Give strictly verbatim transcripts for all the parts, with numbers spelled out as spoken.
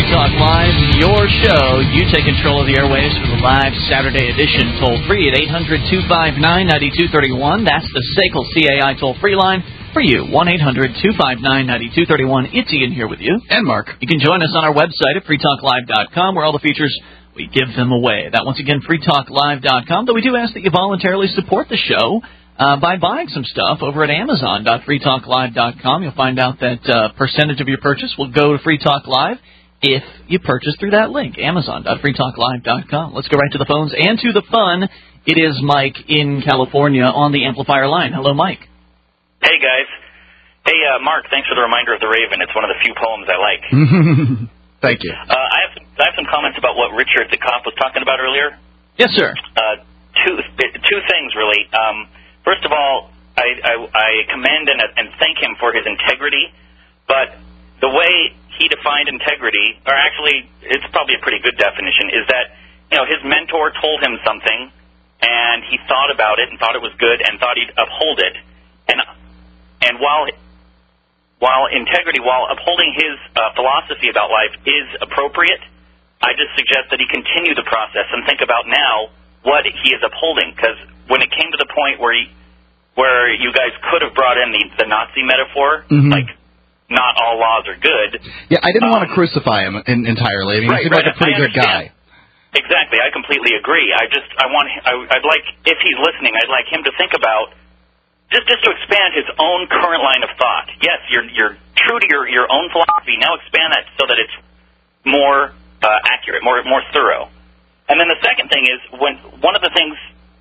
Free Talk Live, your show. You take control of the airwaves for the live Saturday edition. Toll free at eight hundred, two five nine, nine two three one. That's the S A C L C A I toll-free line for you, one eight hundred, two five nine, nine two three one. It's Ian here with you. And Mark. You can join us on our website at free talk live dot com, where all the features, we give them away. That, once again, free talk live dot com. Though we do ask that you voluntarily support the show uh, by buying some stuff over at amazon dot free talk live dot com. You'll find out that uh, percentage of your purchase will go to Free Talk Live if you purchase through that link, amazon dot free talk live dot com. Let's go right to the phones and to the fun. It is Mike in California on the Amplifier line. Hello, Mike. Hey, guys. Hey, uh, Mark, thanks for the reminder of the Raven. It's one of the few poems I like. Thank you. Uh, I, have some, I have some comments about what Richard the cop was talking about earlier. Yes, sir. Uh, two two things, really. Um, first of all, I, I, I commend and, and thank him for his integrity, but the way he defined integrity, or actually, it's probably a pretty good definition, is that, you know, his mentor told him something, and he thought about it and thought it was good and thought he'd uphold it. And and while while integrity, while upholding his uh, philosophy about life is appropriate, I just suggest that he continue the process and think about now what he is upholding. Because when it came to the point where he, where you guys could have brought in the, the Nazi metaphor, mm-hmm. like, not all laws are good. Yeah, I didn't um, want to crucify him in, entirely. I mean, right, he seemed right, like a pretty good guy. Exactly, I completely agree. I just, I want, I, I'd like, if he's listening, I'd like him to think about, just, just to expand his own current line of thought. Yes, you're, you're true to your, your own philosophy. Now expand that so that it's more uh, accurate, more, more thorough. And then the second thing is, when one of the things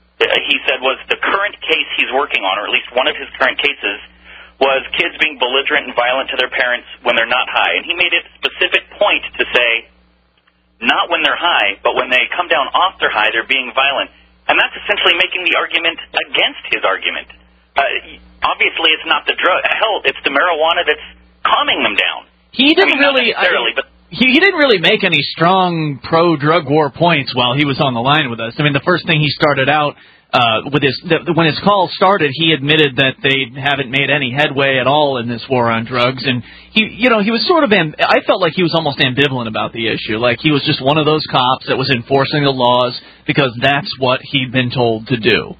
he said was the current case he's working on, or at least one of his current cases, was kids being belligerent and violent to their parents when they're not high. And he made it a specific point to say, not when they're high, but when they come down off their high, they're being violent. And that's essentially making the argument against his argument. Uh, obviously, it's not the drug. Hell, it's the marijuana that's calming them down. He didn't I mean, really... Not necessarily, I, but he, he didn't really make any strong pro-drug war points while he was on the line with us. I mean, the first thing he started out... Uh, with his, the, when his call started, he admitted that they haven't made any headway at all in this war on drugs, and he, you know, he was sort of, amb- I felt like he was almost ambivalent about the issue, like he was just one of those cops that was enforcing the laws because that's what he'd been told to do.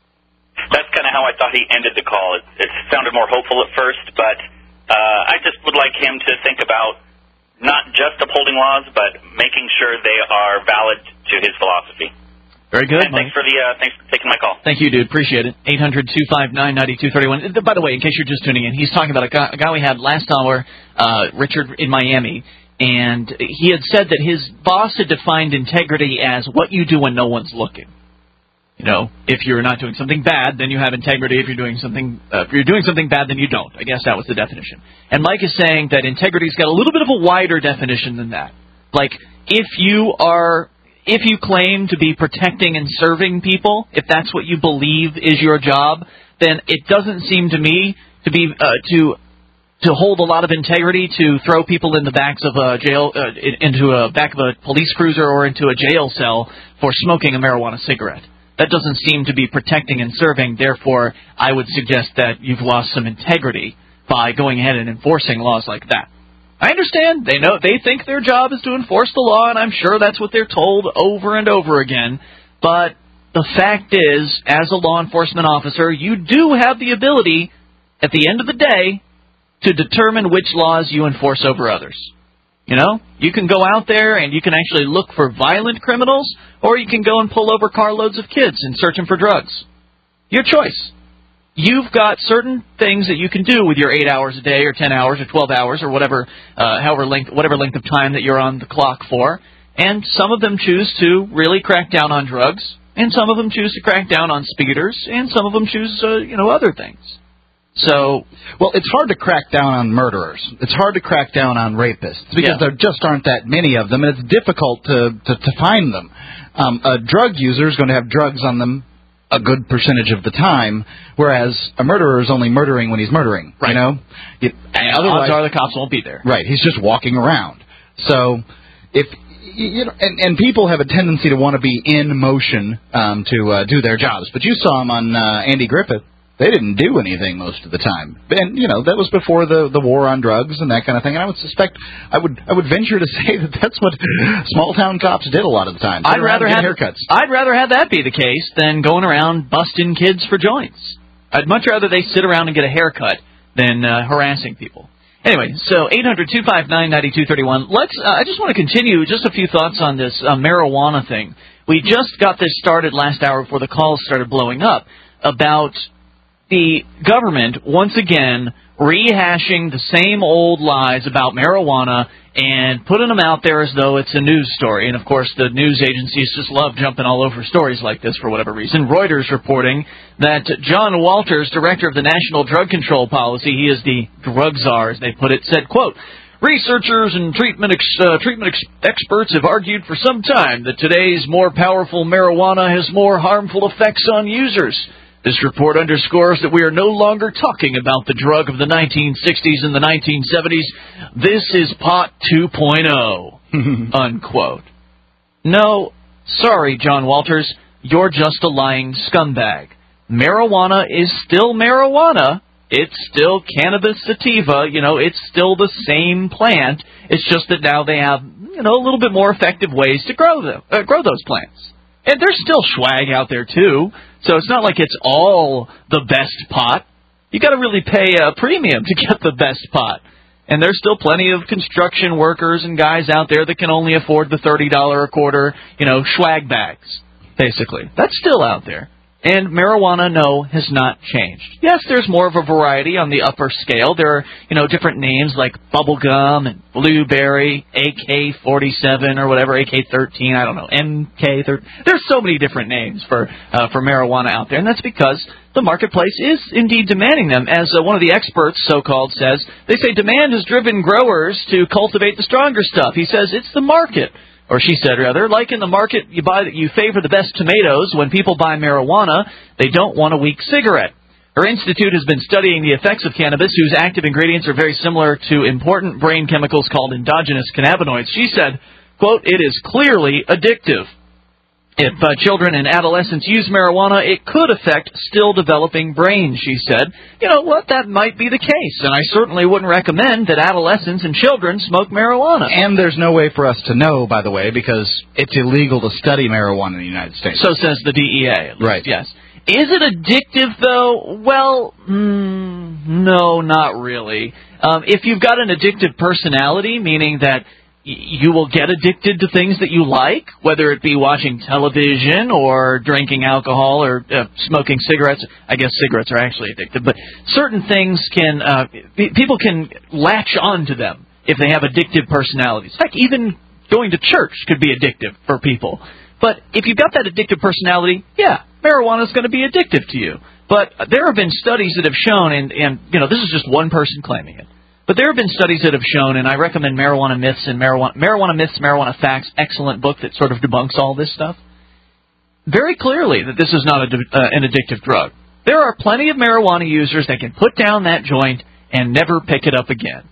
That's kind of how I thought he ended the call. It, it sounded more hopeful at first, but uh, I just would like him to think about not just upholding laws, but making sure they are valid to his philosophy. Very good, and thanks for the uh, thanks for taking my call. Thank you, dude. Appreciate it. eight hundred, two five nine, nine two three one. By the way, in case you're just tuning in, he's talking about a guy, a guy we had last hour, uh, Richard in Miami, and he had said that his boss had defined integrity as what you do when no one's looking. You know, if you're not doing something bad, then you have integrity. If you're doing something, uh, if you're doing something bad, then you don't. I guess that was the definition. And Mike is saying that integrity's got a little bit of a wider definition than that. Like, if you are... If you claim to be protecting and serving people, if that's what you believe is your job, then it doesn't seem to me to be uh, to to hold a lot of integrity to throw people in the backs of a jail uh, into a back of a police cruiser or into a jail cell for smoking a marijuana cigarette. That doesn't seem to be protecting and serving. Therefore, I would suggest that you've lost some integrity by going ahead and enforcing laws like that. I understand. They know they think their job is to enforce the law, and I'm sure that's what they're told over and over again. But the fact is, as a law enforcement officer, you do have the ability, at the end of the day, to determine which laws you enforce over others. You know, you can go out there and you can actually look for violent criminals, or you can go and pull over carloads of kids and search them for drugs. Your choice. You've got certain things that you can do with your eight hours a day or ten hours or twelve hours or whatever, uh, however length, whatever length of time that you're on the clock for. And some of them choose to really crack down on drugs, and some of them choose to crack down on speeders, and some of them choose, uh, you know, other things. So, well, it's hard to crack down on murderers. It's hard to crack down on rapists because yeah. there just aren't that many of them, and it's difficult to to, to find them. Um, a drug user is going to have drugs on them a good percentage of the time, whereas a murderer is only murdering when he's murdering. Right. You know, it, and otherwise, odds are the cops won't be there. Right. He's just walking around. So, if you know, and, and people have a tendency to want to be in motion um, to uh, do their jobs. But you saw him on uh, Andy Griffith. they didn't do anything most of the time. And, you know, that was before the, the war on drugs and that kind of thing. And I would suspect, I would I would venture to say that that's what small-town cops did a lot of the time. I'd rather have haircuts. I'd rather have that be the case than going around busting kids for joints. I'd much rather they sit around and get a haircut than uh, harassing people. Anyway, so eight hundred two five nine nine two three one. Let's. Uh, I just want to continue just a few thoughts on this uh, marijuana thing. We just got this started last hour before the calls started blowing up about the government once again rehashing the same old lies about marijuana and putting them out there as though it's a news story. And, of course, the news agencies just love jumping all over stories like this for whatever reason. Reuters reporting that John Walters, director of the National Drug Control Policy, he is the drug czar, as they put it, said, quote, researchers and treatment ex- uh, treatment ex- experts have argued for some time that today's more powerful marijuana has more harmful effects on users. This report underscores that we are no longer talking about the drug of the nineteen sixties and the nineteen seventies. This is pot two point oh, unquote. No, sorry, John Walters, you're just a lying scumbag. Marijuana is still marijuana. It's still cannabis sativa. You know, it's still the same plant. It's just that now they have, you know, a little bit more effective ways to grow them, uh, grow those plants. And there's still swag out there, too. So it's not like it's all the best pot. You got to really pay a premium to get the best pot. And there's still plenty of construction workers and guys out there that can only afford the thirty dollars a quarter, you know, swag bags, basically. That's still out there. And marijuana, no, has not changed. Yes, there's more of a variety on the upper scale. There are, you know, different names like bubblegum and blueberry, A K forty-seven or whatever, A K thirteen, I don't know, M K thirteen. There's so many different names for uh, for marijuana out there, and that's because the marketplace is indeed demanding them. As uh, one of the experts, so-called, says, they say demand has driven growers to cultivate the stronger stuff. He says it's the market. Or she said, rather, like in the market, you buy you favor the best tomatoes. When people buy marijuana, they don't want a weak cigarette. Her institute has been studying the effects of cannabis, whose active ingredients are very similar to important brain chemicals called endogenous cannabinoids. She said, quote, it is clearly addictive. If uh, children and adolescents use marijuana, it could affect still developing brains, she said. You know what? That might be the case, and I certainly wouldn't recommend that adolescents and children smoke marijuana. And there's no way for us to know, by the way, because it's illegal to study marijuana in the United States. So says the D E A, at least, right. Yes. Is it addictive, though? Well, mm, no, not really. Um, if you've got an addictive personality, meaning that you will get addicted to things that you like, whether it be watching television or drinking alcohol or uh, smoking cigarettes. I guess cigarettes are actually addictive, but certain things can, uh, people can latch on to them if they have addictive personalities. Heck, even going to church could be addictive for people. But if you've got that addictive personality, yeah, marijuana is going to be addictive to you. But there have been studies that have shown, and, and you know, this is just one person claiming it, but there have been studies that have shown, and I recommend Marijuana Myths and Marijuana, Marijuana Myths, Marijuana Facts, excellent book that sort of debunks all this stuff, very clearly that this is not a, uh, an addictive drug. There are plenty of marijuana users that can put down that joint and never pick it up again.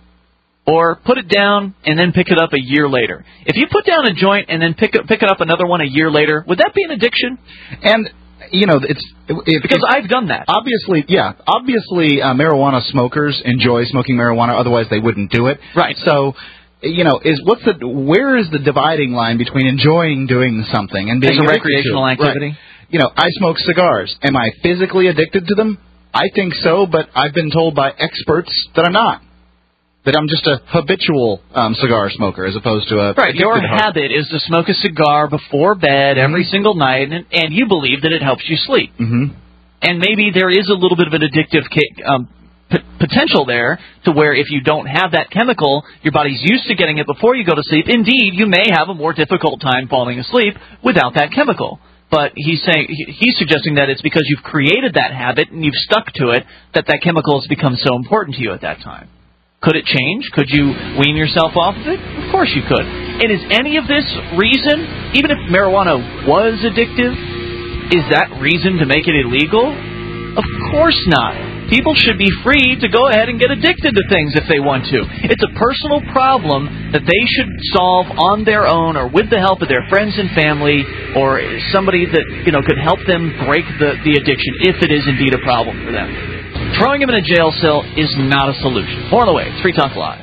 Or put it down and then pick it up a year later. If you put down a joint and then pick, pick it up another one a year later, would that be an addiction? And you know, it's if, because if, I've done that. Obviously, yeah. Obviously, uh, marijuana smokers enjoy smoking marijuana. Otherwise, they wouldn't do it. Right. So, you know, is what's the where is the dividing line between enjoying doing something and being as a recreational activity? Right. You know, I smoke cigars. Am I physically addicted to them? I think so, but I've been told by experts that I'm not. That I'm just a habitual um, cigar smoker as opposed to a... Right, your habit is to smoke a cigar before bed every mm-hmm. single night, and, and you believe that it helps you sleep. Mm-hmm. And maybe there is a little bit of an addictive um, p- potential there to where if you don't have that chemical, your body's used to getting it before you go to sleep. Indeed, you may have a more difficult time falling asleep without that chemical. But he's saying he's suggesting that it's because you've created that habit and you've stuck to it that that chemical has become so important to you at that time. Could it change? Could you wean yourself off of it? Of course you could. And is any of this reason, even if marijuana was addictive, is that reason to make it illegal? Of course not. people should be free to go ahead and get addicted to things if they want to. It's a personal problem that they should solve on their own or with the help of their friends and family or somebody that, you know, could help them break the, the addiction if it is indeed a problem for them. Throwing them in a jail cell is not a solution. More on the way. It's Free Talk Live.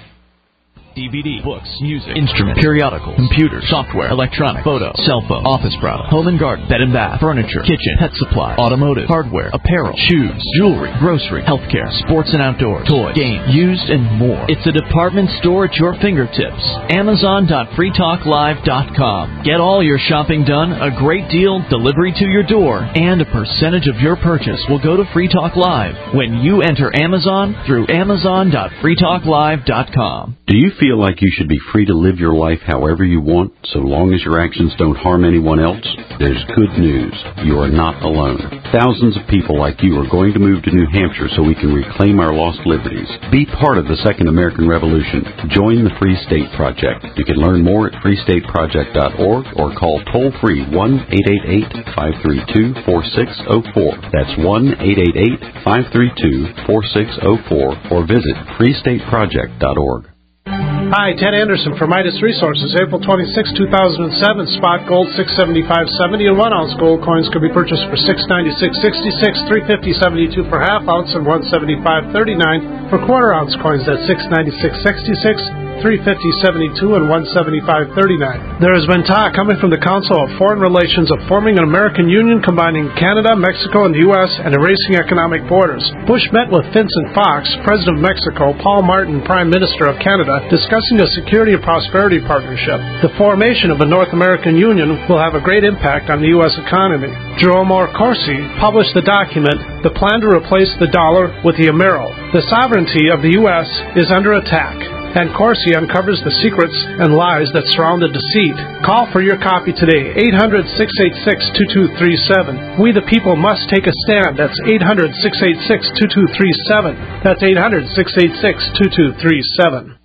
D V D, books, music, instruments, periodicals, computers, software, electronic, photo, cell phone, office products, home and garden, bed and bath, furniture, kitchen, pet supply, automotive, hardware, apparel, shoes, jewelry, grocery, healthcare, sports and outdoors, toys, games, used, and more. It's a department store at your fingertips. Amazon dot free talk live dot com. Get all your shopping done, a great deal, delivery to your door, and a percentage of your purchase will go to Free Talk Live when you enter Amazon through Amazon dot free talk live dot com. Do you feel like you should be free to live your life however you want, so long as your actions don't harm anyone else? There's good news. You are not alone. Thousands of people like you are going to move to New Hampshire so we can reclaim our lost liberties. Be part of the Second American Revolution. Join the Free State Project. You can learn more at free state project dot org or call toll-free one eight eight eight, five three two, four six zero four. That's one eight eight eight, five three two, four six zero four or visit free state project dot org. Hi, Ted Anderson from Midas Resources. April twenty-sixth, two thousand seven, spot gold six seventy-five seventy, and one ounce gold coins could be purchased for six ninety-six sixty-six, three fifty seventy-two per half ounce, and one seventy-five thirty-nine for quarter ounce coins. That's six ninety-six sixty-six, three fifty seventy-two, and one seventy-five thirty-nine. There has been talk coming from the Council of Foreign Relations of forming an American Union combining Canada, Mexico, and the U S and erasing economic borders. Bush met with Vincent Fox, President of Mexico, Paul Martin, Prime Minister of Canada, discussing a security and prosperity partnership. The formation of a North American Union will have a great impact on the U S economy. Jerome R. Corsi published the document, The Plan to Replace the Dollar with the Amero. The sovereignty of the U S is under attack, and Corsi uncovers the secrets and lies that surround the deceit. Call for your copy today, eight hundred, six eight six, two two three seven. We the people must take a stand. That's eight hundred, six eight six, two two three seven. That's eight hundred, six eight six, two two three seven.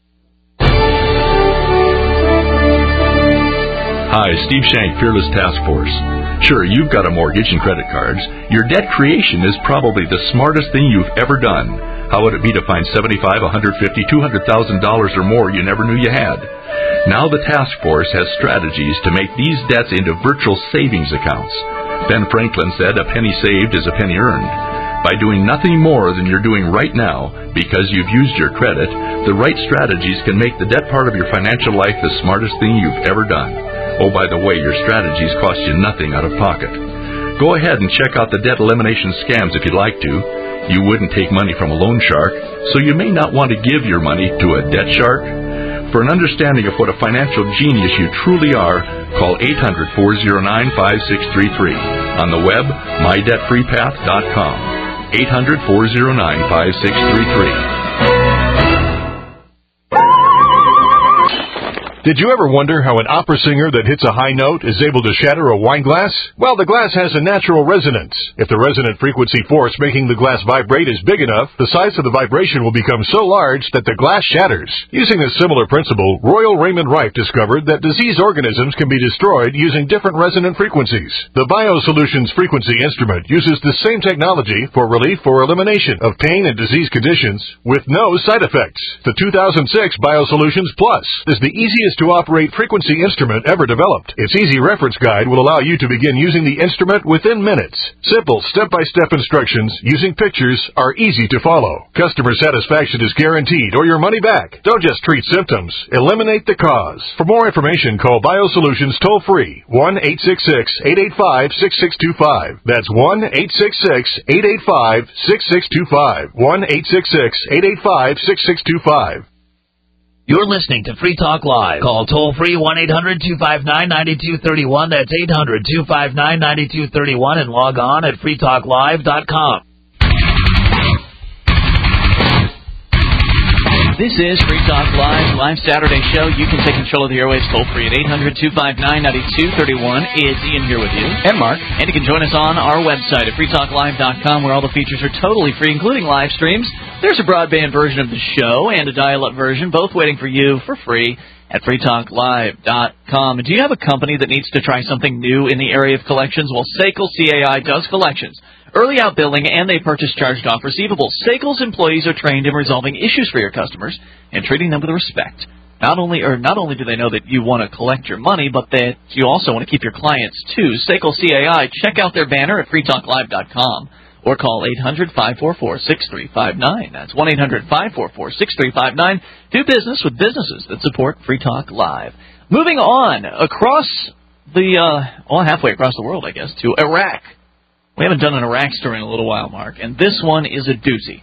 Hi, Steve Shank, Fearless Task Force. Sure, you've got a mortgage and credit cards. Your debt creation is probably the smartest thing you've ever done. How would it be to find seventy-five, one hundred fifty, two hundred thousand dollars or more you never knew you had? Now the task force has strategies to make these debts into virtual savings accounts. Ben Franklin said a penny saved is a penny earned. By doing nothing more than you're doing right now because you've used your credit, the right strategies can make the debt part of your financial life the smartest thing you've ever done. Oh, by the way, your strategies cost you nothing out of pocket. Go ahead and check out the debt elimination scams if you'd like to. You wouldn't take money from a loan shark, so you may not want to give your money to a debt shark. For an understanding of what a financial genius you truly are, call eight hundred, four oh nine, five six three three. On the web, my debt free path dot com. eight hundred, four oh nine, five six three three. Did you ever wonder how an opera singer that hits a high note is able to shatter a wine glass? Well, the glass has a natural resonance. If the resonant frequency force making the glass vibrate is big enough, the size of the vibration will become so large that the glass shatters. Using a similar principle, Royal Raymond Rife discovered that diseased organisms can be destroyed using different resonant frequencies. The BioSolutions frequency instrument uses the same technology for relief or elimination of pain and disease conditions with no side effects. The two thousand six BioSolutions Plus is the easiest to operate frequency instrument ever developed. Its easy reference guide will allow you to begin using the instrument within minutes. Simple step-by-step instructions using pictures are easy to follow. Customer satisfaction is guaranteed or your money back. Don't just treat symptoms, eliminate the cause. For more information, call BioSolutions toll-free, one eight six six, eight eight five, six six two five. That's one eight six six, eight eight five, six six two five. one eight six six, eight eight five, six six two five. You're listening to Free Talk Live. Call toll-free one eight hundred, two five nine, nine two three one. That's eight hundred, two five nine, nine two three one and log on at free talk live dot com. This is Free Talk Live, live Saturday show. You can take control of the airwaves toll-free at eight hundred, two five nine, nine two three one. It's Ian here with you. And Mark. And you can join us on our website at free talk live dot com, where all the features are totally free, including live streams. There's a broadband version of the show and a dial-up version, both waiting for you for free at free talk live dot com. Do you have a company that needs to try something new in the area of collections? Well, S A C L C A I does collections. early outbilling, and they purchase charged-off receivables. S A C L's employees are trained in resolving issues for your customers and treating them with respect. Not only or not only do they know that you want to collect your money, but that you also want to keep your clients, too. S A C L C A I, check out their banner at free talk live dot com or call eight hundred, five four four, six three five nine. That's one eight hundred, five four four, six three five nine. Do business with businesses that support Free Talk Live. Moving on, across the, uh, well, halfway across the world, I guess, to Iraq. We haven't done an Iraq story in a little while, Mark, and this one is a doozy.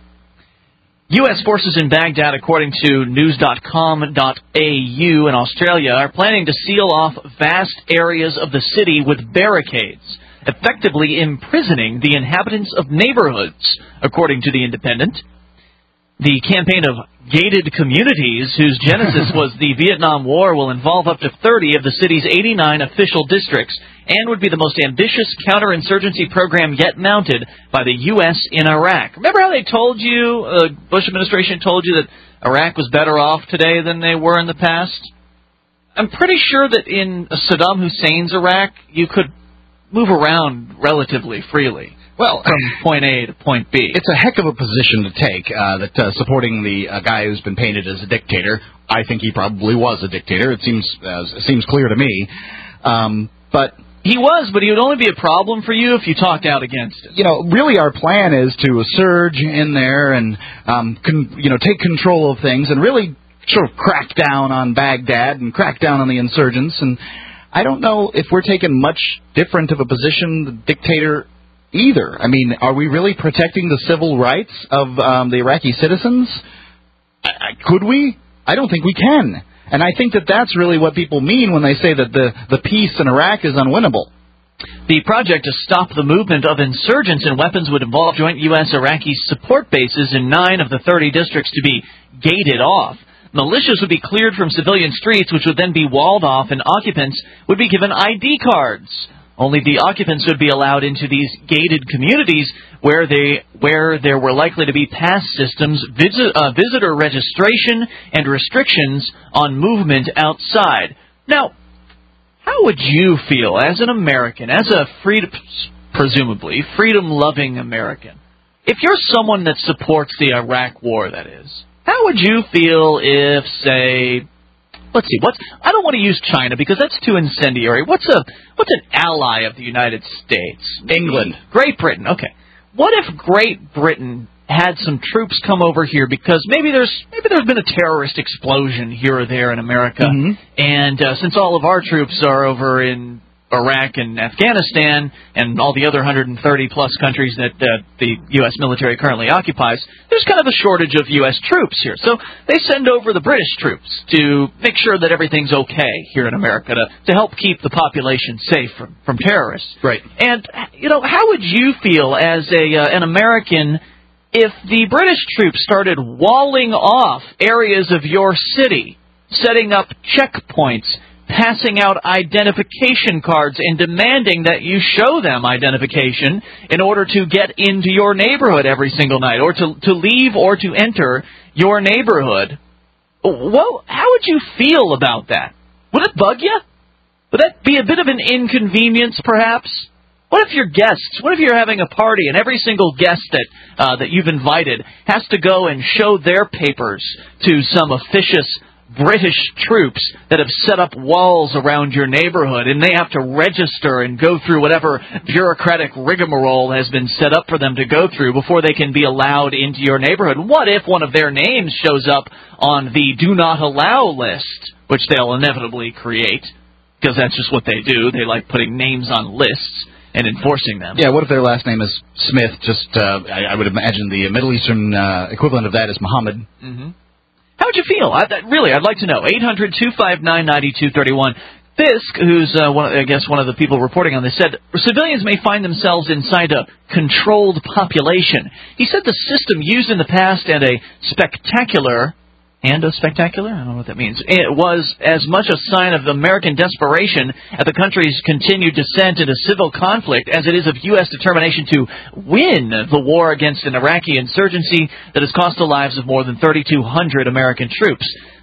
U S forces in Baghdad, according to news dot com dot A U in Australia, are planning to seal off vast areas of the city with barricades, effectively imprisoning the inhabitants of neighborhoods, according to The Independent. The campaign of gated communities, whose genesis was the Vietnam War, will involve up to thirty of the city's eighty-nine official districts and would be the most ambitious counterinsurgency program yet mounted by the U S in Iraq. Remember how they told you, the uh, Bush administration told you that Iraq was better off today than they were in the past? I'm pretty sure that in Saddam Hussein's Iraq, you could move around relatively freely. Well, from point A to point B. It's a heck of a position to take, uh, that uh, supporting the uh, guy who's been painted as a dictator. I think he probably was a dictator. It seems uh, it seems clear to me. Um, but he was, but he would only be a problem for you if you talked out against it. You know, really our plan is to surge in there and, um, con- you know, take control of things and really sort of crack down on Baghdad and crack down on the insurgents. And I don't know if we're taking much different of a position, the dictator either. I mean, are we really protecting the civil rights of um, the Iraqi citizens? I, I, could we? I don't think we can. And I think that that's really what people mean when they say that the, the peace in Iraq is unwinnable. The project to stop the movement of insurgents and weapons would involve joint U S Iraqi support bases in nine of the thirty districts to be gated off. Militias would be cleared from civilian streets, which would then be walled off, and occupants would be given I D cards. Only the occupants would be allowed into these gated communities where they where there were likely to be pass systems, visit, uh, visitor registration, and restrictions on movement outside. Now, how would you feel as an American, as a freedom, presumably freedom-loving American, if you're someone that supports the Iraq War, that is? How would you feel if, say, let's see, what's, I don't want to use China because that's too incendiary. What's a what's an ally of the United States? England. Great Britain, okay. What if Great Britain had some troops come over here because maybe there's maybe there's been a terrorist explosion here or there in America, mm-hmm. and uh, since all of our troops are over in Iraq and Afghanistan and all the other one hundred thirty plus countries that uh, the U S military currently occupies, there's kind of a shortage of U S troops here. So they send over the British troops to make sure that everything's okay here in America, to, to help keep the population safe from, from terrorists. Right. And, you know, how would you feel as a uh, an American if the British troops started walling off areas of your city, setting up checkpoints, passing out identification cards and demanding that you show them identification in order to get into your neighborhood every single night, or to, to leave or to enter your neighborhood? Well, how would you feel about that? Would it bug you? Would that be a bit of an inconvenience, perhaps? What if your guests, what if you're having a party and every single guest that uh, that you've invited has to go and show their papers to some officious British troops that have set up walls around your neighborhood, and they have to register and go through whatever bureaucratic rigmarole has been set up for them to go through before they can be allowed into your neighborhood? What if one of their names shows up on the do not allow list, which they'll inevitably create, because that's just what they do. They like putting names on lists and enforcing them. Yeah, what if their last name is Smith? Just, uh, I, I would imagine the Middle Eastern uh, equivalent of that is Muhammad. Mm-hmm. How would you feel? I, that, really, I'd like to know. eight hundred, two five nine, nine two three one. Fisk, who's, uh, one, I guess, one of the people reporting on this, said civilians may find themselves inside a controlled population. He said the system used in the past and a spectacular... And a spectacular? I don't know what that means. It was as much a sign of American desperation at the country's continued descent into civil conflict as it is of U S determination to win the war against an Iraqi insurgency that has cost the lives of more than thirty-two hundred American troops.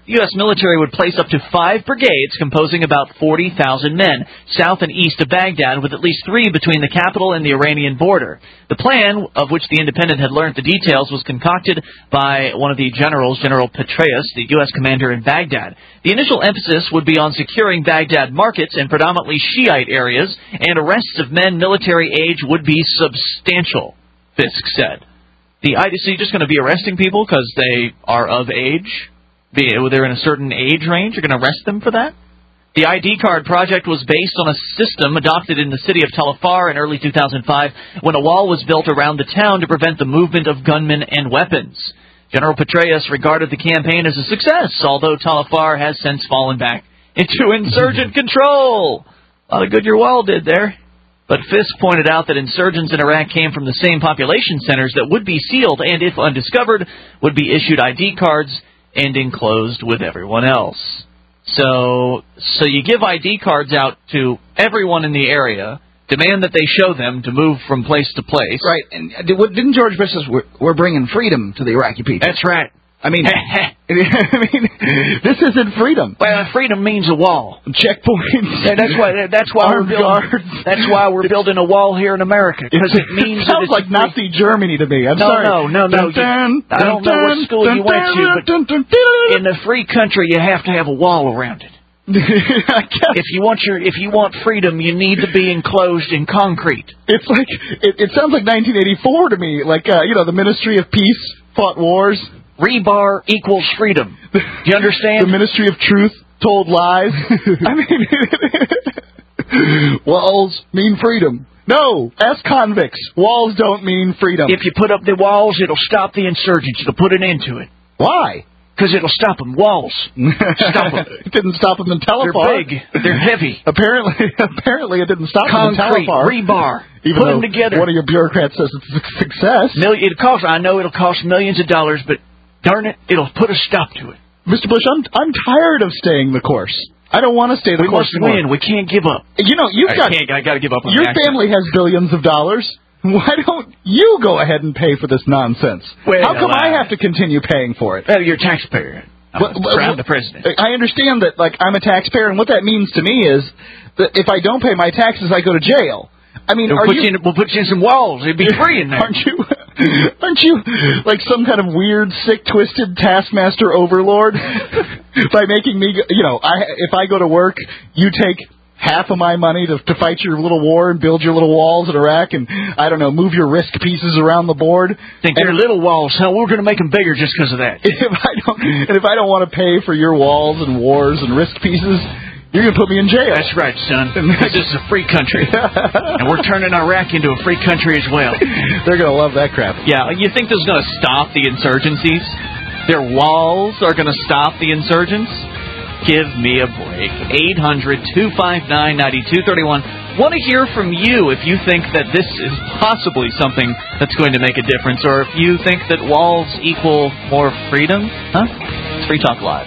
The U S military would place up to five brigades composing about forty thousand men south and east of Baghdad, with at least three between the capital and the Iranian border. The plan, of which The Independent had learned the details, was concocted by one of the generals, General Petraeus, the U S commander in Baghdad. The initial emphasis would be on securing Baghdad markets and predominantly Shiite areas, and arrests of men military age would be substantial, Fisk said. The I D C just going to be arresting people because they are of age? Be, they're in a certain age range? You're going to arrest them for that? The I D card project was based on a system adopted in the city of Tel Afar in early two thousand five when a wall was built around the town to prevent the movement of gunmen and weapons. General Petraeus regarded the campaign as a success, although Tel Afar has since fallen back into insurgent control. A lot of good your wall did there. But Fisk pointed out that insurgents in Iraq came from the same population centers that would be sealed and, if undiscovered, would be issued I D cards and enclosed with everyone else. So, so you give I D cards out to everyone in the area, demand that they show them to move from place to place. Right, and didn't George Bush say we're, we're bringing freedom to the Iraqi people? That's right. I mean, I mean, this isn't freedom. Well, freedom means a wall. Checkpoints. Yeah, that's why. That's why we're building. Guards. That's why we're building a wall here in America, because it means it sounds that it's like Nazi Germany to me. I'm no, sorry. No, no, no, no. Dun, I don't dun, know what school dun, you went to, but dun, dun, dun, in the free country, you have to have a wall around it. If you want your, if you want freedom, you need to be enclosed in concrete. It's like it, it sounds like nineteen eighty-four to me. Like uh, you know, the Ministry of Peace fought wars. Rebar equals freedom. Do you understand? The Ministry of Truth told lies. I mean, walls mean freedom. No, ask convicts. Walls don't mean freedom. If you put up the walls, it'll stop the insurgents. It'll put an end to it. Why? Because it'll stop them. Walls. Stop them. It didn't stop them in Tel Afar. They're big. They're heavy. Apparently, apparently it didn't stop Concrete, them in Tel Afar. rebar. Even put them together. One of your bureaucrats says it's a success. Million, it costs, I know it'll cost millions of dollars, but darn it, it'll put a stop to it. Mister Bush, I'm I'm tired of staying the course. I don't want to stay the we course We must anymore. win. We can't give up. You know, you've I got. Can't, I got to give up on your the accent. family has billions of dollars. Why don't you go ahead and pay for this nonsense? Well, How come uh, I have to continue paying for it? Well, you're a taxpayer. I'm Well, well, proud of the president. I understand that, like, I'm a taxpayer, and what that means to me is that if I don't pay my taxes, I go to jail. I mean, we'll are put you? you in, we'll put you in some walls. It'd be free in there. Aren't you? Aren't you like some kind of weird, sick, twisted taskmaster overlord? By making me, you know, I if I go to work, you take half of my money to to fight your little war and build your little walls in Iraq, and I don't know, move your risk pieces around the board. Think they're little walls? Huh? We're going to make them bigger just because of that. If I don't, and if I don't want to pay for your walls and wars and risk pieces, you're going to put me in jail. That's right, son. This is a free country. And we're turning Iraq into a free country as well. They're going to love that crap. Yeah, you think this is going to stop the insurgencies? Their walls are going to stop the insurgents? Give me a break. eight hundred, two five nine, nine two three one. Want to hear from you if you think that this is possibly something that's going to make a difference, or if you think that walls equal more freedom. Huh? It's Free Talk Live.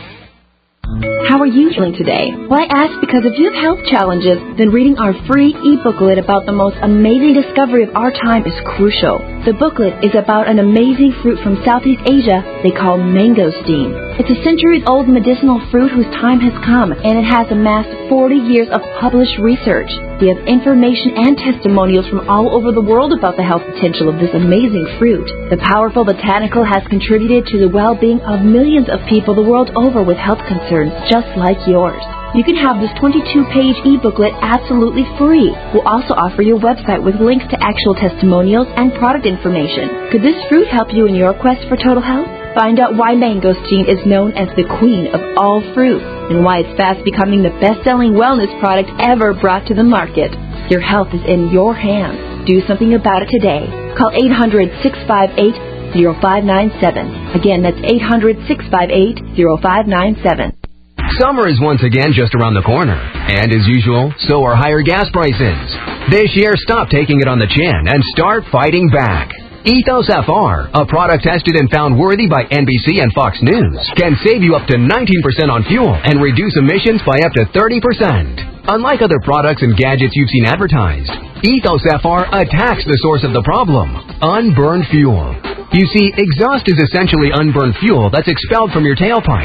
How are you feeling today? Well, I ask because if you have health challenges, then reading our free e-booklet about the most amazing discovery of our time is crucial. The booklet is about an amazing fruit from Southeast Asia they call mangosteen. It's a centuries-old medicinal fruit whose time has come, and it has amassed forty years of published research. We have information and testimonials from all over the world about the health potential of this amazing fruit. The powerful botanical has contributed to the well-being of millions of people the world over with health concerns just like yours. You can have this twenty-two page e-booklet absolutely free. We'll also offer you a website with links to actual testimonials and product information. Could this fruit help you in your quest for total health? Find out why mangosteen is known as the queen of all fruit and why it's fast becoming the best-selling wellness product ever brought to the market. Your health is in your hands. Do something about it today. Call eight hundred, six five eight, zero five nine seven. Again, that's eight hundred, six five eight, zero five nine seven. Summer is once again just around the corner, and as usual, so are higher gas prices. This year, stop taking it on the chin and start fighting back. Ethos F R, a product tested and found worthy by N B C and Fox News, can save you up to nineteen percent on fuel and reduce emissions by up to thirty percent. Unlike other products and gadgets you've seen advertised, Ethos F R attacks the source of the problem, unburned fuel. You see, exhaust is essentially unburned fuel that's expelled from your tailpipe.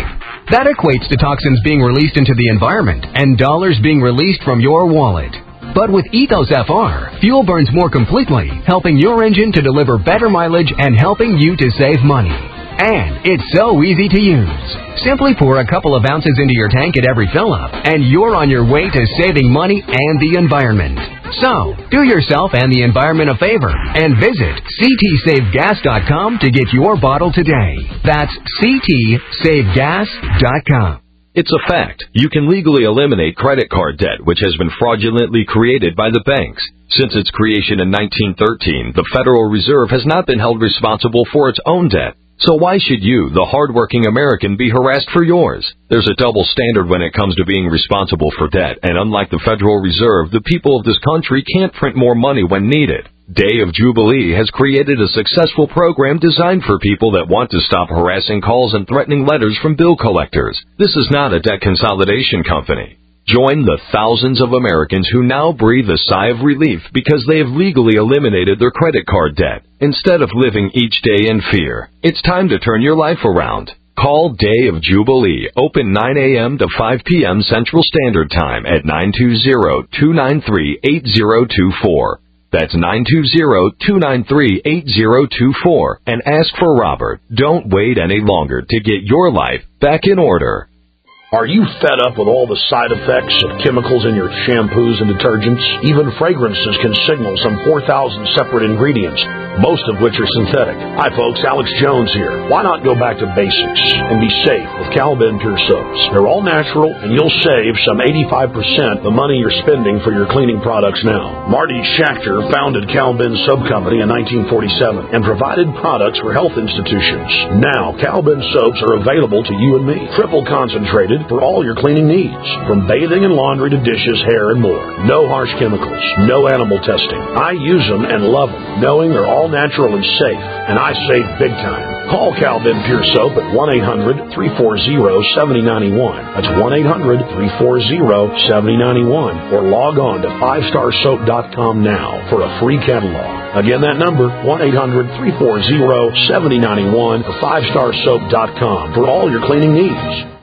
That equates to toxins being released into the environment and dollars being released from your wallet. But with Ethos F R, fuel burns more completely, helping your engine to deliver better mileage and helping you to save money. And it's so easy to use. Simply pour a couple of ounces into your tank at every fill-up, and you're on your way to saving money and the environment. So, do yourself and the environment a favor and visit c t save gas dot com to get your bottle today. That's c t save gas dot com. It's a fact. You can legally eliminate credit card debt, which has been fraudulently created by the banks. Since its creation in nineteen thirteen, the Federal Reserve has not been held responsible for its own debt. So why should you, the hardworking American, be harassed for yours? There's a double standard when it comes to being responsible for debt, and unlike the Federal Reserve, the people of this country can't print more money when needed. Day of Jubilee has created a successful program designed for people that want to stop harassing calls and threatening letters from bill collectors. This is not a debt consolidation company. Join the thousands of Americans who now breathe a sigh of relief because they have legally eliminated their credit card debt instead of living each day in fear. It's time to turn your life around. Call Day of Jubilee, open nine a.m. to five p.m. Central Standard Time at nine two zero, two nine three, eight zero two four. That's nine two zero, two nine three, eight zero two four. And ask for Robert. Don't wait any longer to get your life back in order. Are you fed up with all the side effects of chemicals in your shampoos and detergents? Even fragrances can signal some four thousand separate ingredients, most of which are synthetic. Hi folks, Alex Jones here. Why not go back to basics and be safe with Cal-Ben Pure Soaps? They're all natural and you'll save some eighty-five percent the money you're spending for your cleaning products now. Marty Schachter founded Cal-Ben Soap Company in nineteen forty-seven and provided products for health institutions. Now, Cal-Ben soaps are available to you and me, triple concentrated for all your cleaning needs, from bathing and laundry to dishes, hair, and more. No harsh chemicals, no animal testing. I use them and love them, knowing they're all natural and safe, and I save big time. Call Cal-Ben Pure Soap at one eight hundred, three four zero, seven zero nine one. That's one eight hundred, three four zero, seven zero nine one. Or log on to five star soap dot com now for a free catalog. Again, that number, one eight hundred, three four zero, seven zero nine one or five star soap dot com for all your cleaning needs.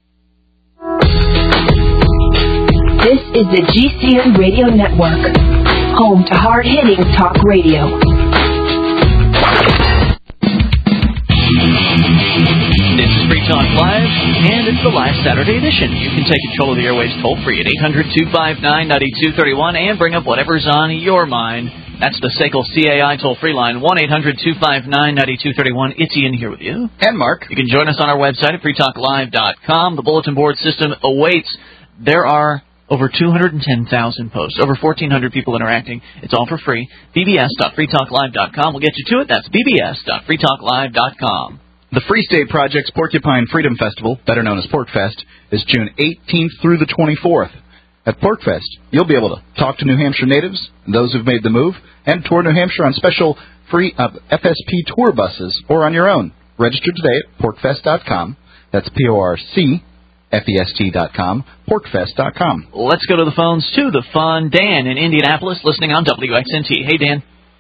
This is the G C N Radio Network, home to hard-hitting talk radio. This is Free Talk Live, and it's the live Saturday edition. You can take control of the airwaves toll-free at eight hundred, two five nine, nine two three one and bring up whatever's on your mind. That's the S A C L C A I toll-free line, one eight hundred, two five nine, nine two three one. It's Ian here with you. And Mark. You can join us on our website at free talk live dot com. The bulletin board system awaits. There are over two hundred ten thousand posts, over fourteen hundred people interacting. It's all for free. b b s dot free talk live dot com will get you to it. That's b b s dot free talk live dot com. The Free State Project's Porcupine Freedom Festival, better known as PorcFest, is June eighteenth through the twenty-fourth. At PorcFest, you'll be able to talk to New Hampshire natives, those who've made the move, and tour New Hampshire on special free uh, F S P tour buses or on your own. Register today at porc fest dot com. That's P O R C F E S T dot com, porc fest dot com. Let's go to the phones to the fun. Dan in Indianapolis, listening on W X N T. Hey, Dan.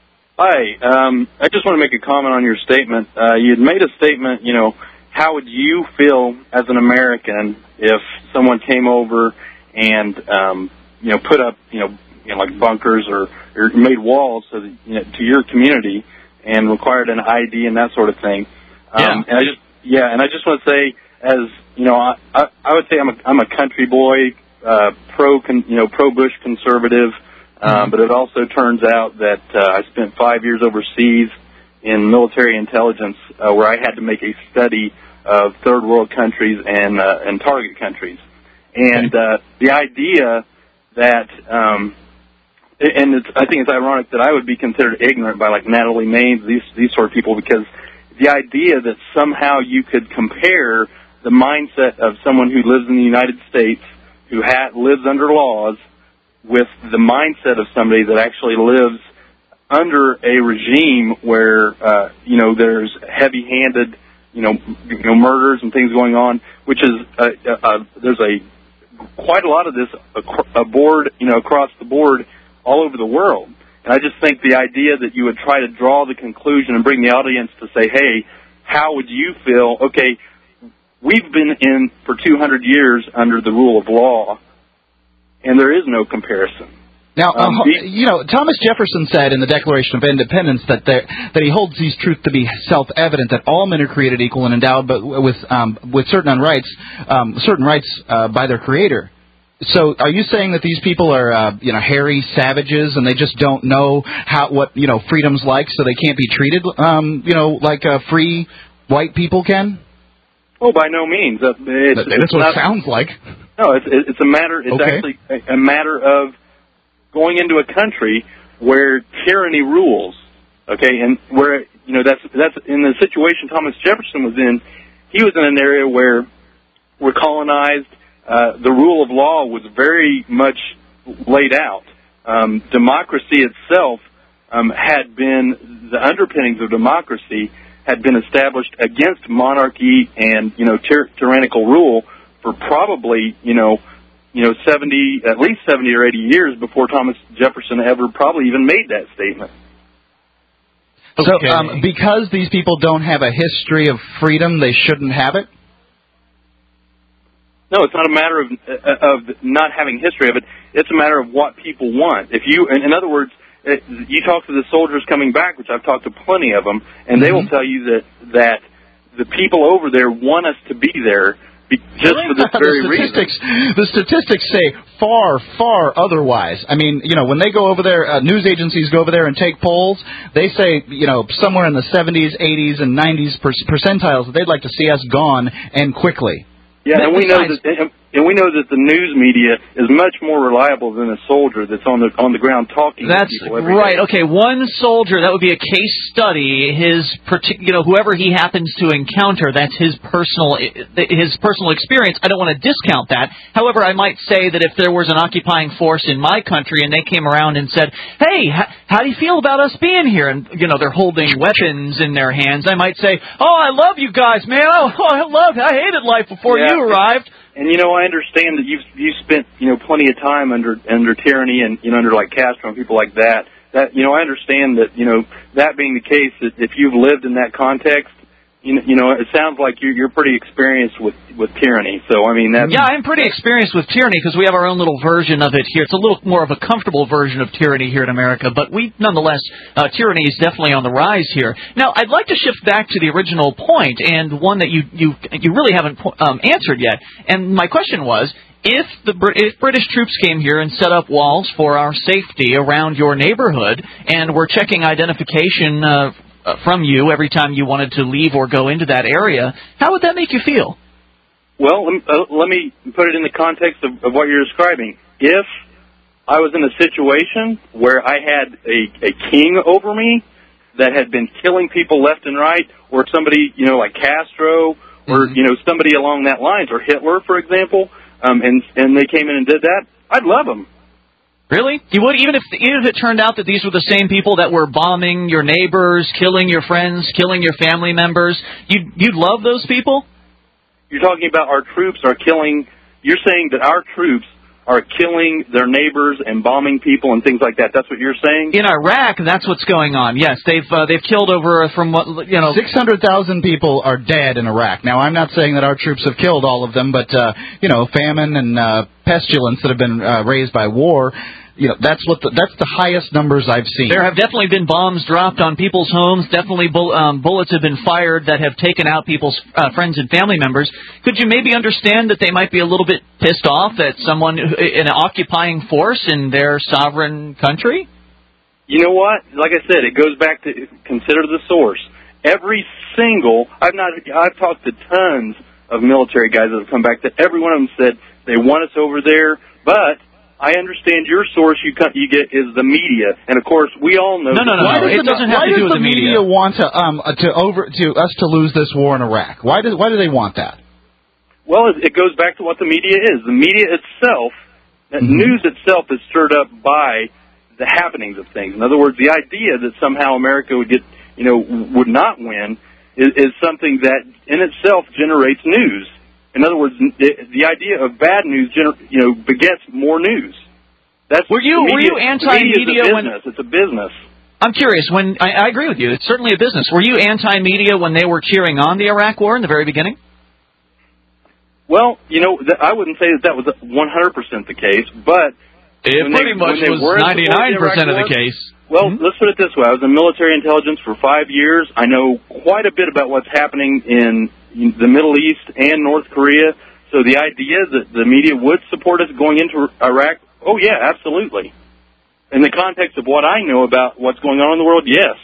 Hi. Um, I just want to make a comment on your statement. Uh, you had made a statement, you know, how would you feel as an American if someone came over and, um, you know, put up, you know, you know like bunkers or, or made walls so that, you know, to your community and required an I D and that sort of thing. Um, yeah. And I just, yeah, and I just want to say, as you know, I, I, I would say I'm a, I'm a country boy, uh, pro, con, you know, pro Bush conservative. Um, mm-hmm. But it also turns out that uh, I spent five years overseas in military intelligence, uh, where I had to make a study of third world countries and uh, and target countries. And uh, the idea that, um, and it's, I think it's ironic that I would be considered ignorant by like Natalie Maines, these these sort of people, because the idea that somehow you could compare the mindset of someone who lives in the United States, who ha- lives under laws, with the mindset of somebody that actually lives under a regime where, uh, you know, there's heavy-handed, you know, you know, murders and things going on, which is, uh, uh, there's a, quite a lot of this aboard, you know, across the board all over the world. And I just think the idea that you would try to draw the conclusion and bring the audience to say, hey, how would you feel? Okay, we've been in for two hundred years under the rule of law, and there is no comparison. Now, Um, uh, you know, Thomas Jefferson said in the Declaration of Independence that there, that he holds these truths to be self-evident, that all men are created equal and endowed, but with um, with certain rights, um, certain rights uh, by their Creator. So, are you saying that these people are, uh, you know, hairy savages and they just don't know how what you know freedom's like, so they can't be treated, um, you know, like uh, free white people can? Oh, by no means. Uh, it's, That's it's what not, it sounds like. No, it's it's a matter. It's Okay. actually a, a matter of going into a country where tyranny rules. Okay, and where you know that's that's in the situation Thomas Jefferson was in. He was in an area where we're colonized. Uh, the rule of law was very much laid out. Um, democracy itself um, had been, the underpinnings of democracy had been established against monarchy and, you know, tyr- tyrannical rule for probably, you know, you know, seventy, at least seventy or eighty years before Thomas Jefferson ever probably even made that statement. So, um, because these people don't have a history of freedom, they shouldn't have it? No, it's not a matter of of not having history of it. It's a matter of what people want. If you, in, in other words, it, you talk to the soldiers coming back, which I've talked to plenty of them, and they will tell you that that the people over there want us to be there be, just for this very the reason. statistics, the statistics say far, far otherwise. I mean, you know, when they go over there, uh, news agencies go over there and take polls, they say, you know, somewhere in the seventies, eighties, and nineties per- percentiles that they'd like to see us gone and quickly. Yeah, But and we know besides- that, and, and we know that the news media is much more reliable than a soldier that's on the on the ground talking That's to people every right. day. Okay, one soldier, that would be a case study. His, partic- you know, whoever he happens to encounter, that's his personal, his personal experience. I don't want to discount that. However, I might say that if there was an occupying force in my country and they came around and said, "Hey, h- how do you feel about us being here?" and you know they're holding weapons in their hands, I might say, "Oh, I love you guys, man. Oh, I love, I hated life before Yeah. you arrived." And you know, I understand that you've you spent you know plenty of time under under tyranny and you know under like Castro and people like that. That you know, I understand that you know that being the case, that if you've lived in that context, you know, you know it sounds like you're you're pretty experienced with with tyranny. So I mean, that's, Yeah, I'm pretty experienced with tyranny because we have our own little version of it here. It's a little more of a comfortable version of tyranny here in America, but we, nonetheless, uh, tyranny is definitely on the rise here. Now, I'd like to shift back to the original point, and one that you you you really haven't um, answered yet. And my question was, if the Br- if British troops came here and set up walls for our safety around your neighborhood, and were checking identification uh, uh, from you every time you wanted to leave or go into that area, how would that make you feel? Well, let me, uh, let me put it in the context of, of what you're describing. If I was in a situation where I had a, a king over me that had been killing people left and right, or somebody, you know, like Castro, or, you know, somebody along that lines, or Hitler, for example, um, and, and they came in and did that, I'd love them. Really? You would, even if even if it turned out that these were the same people that were bombing your neighbors, killing your friends, killing your family members, you'd, you'd love those people? You're talking about our troops are killing, you're saying that our troops are killing their neighbors and bombing people and things like that. That's what you're saying? In Iraq, that's what's going on. Yes, they've uh, they've killed over from what you know six hundred thousand people are dead in Iraq. Now, I'm not saying that our troops have killed all of them, but uh, you know, famine and uh, pestilence that have been uh, raised by war. You know, that's what the, that's the highest numbers I've seen. There have definitely been bombs dropped on people's homes. Definitely bull, um, bullets have been fired that have taken out people's uh, friends and family members. Could you maybe understand that they might be a little bit pissed off at someone, who, an occupying force in their sovereign country? You know what? Like I said, it goes back to consider the source. Every single, I've not, I've talked to tons of military guys that have come back that every one of them said they want us over there, but I understand your source you cut, you get is the media, and of course we all know. No, no, no. Why no. does It the, doesn't have why to do does with the the media, media. want to um uh, to over to us to lose this war in Iraq? Why do why do they want that? Well, it, it goes back to what the media is. The media itself, that Mm-hmm. news itself, is stirred up by the happenings of things. In other words, the idea that somehow America would get, you know, would not win is, is something that in itself generates news. In other words, the, the idea of bad news, gener- you know, begets more news. That's Were you the media, were you the media anti-media is a when? business. It's a business. I'm curious. When I, I agree with you, it's certainly a business. Were you anti-media when they were cheering on the Iraq War in the very beginning? Well, you know, th- I wouldn't say that that was one hundred percent the case, but it pretty they, much was ninety-nine percent of the case. Well, mm-hmm. let's put it this way. I was in military intelligence for five years. I know quite a bit about what's happening in the Middle East and North Korea. So the idea that the media would support us going into Iraq, oh, yeah, absolutely. In the context of what I know about what's going on in the world, yes.